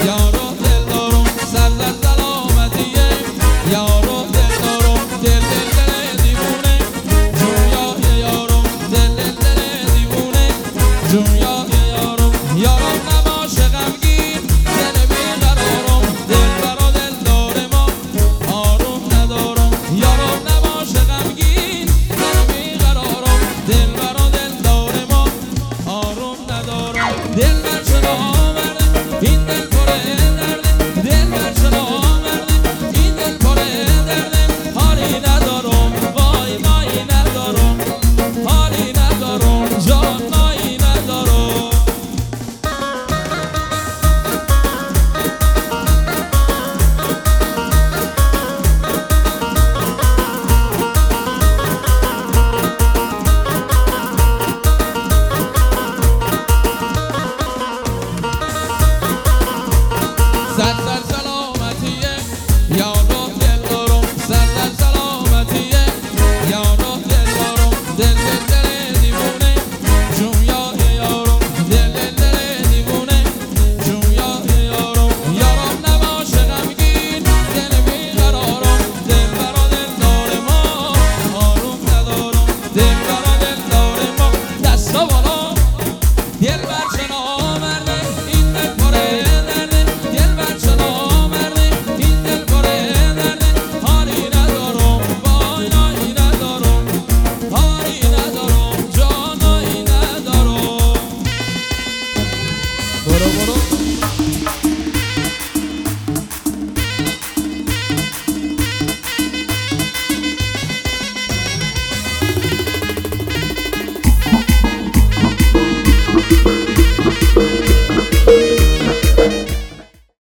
یارو دل دارم سر سلامتیه یارو دل دارم دل دیوونه جون یارم دل دیوونه جون یارم نباشه غمگین دل بیقرارم دل برا دل دار ما آروم ندارم یارم نباشه غمگین دل بیقرارم دل برا دل دار ما آروم ندارم دل بر شما آورده این دل پره درده دل بر شما آورده این دل پره درده حالی ندارم وای مایی ندارم حالی ندارم جان مایی ندارم صد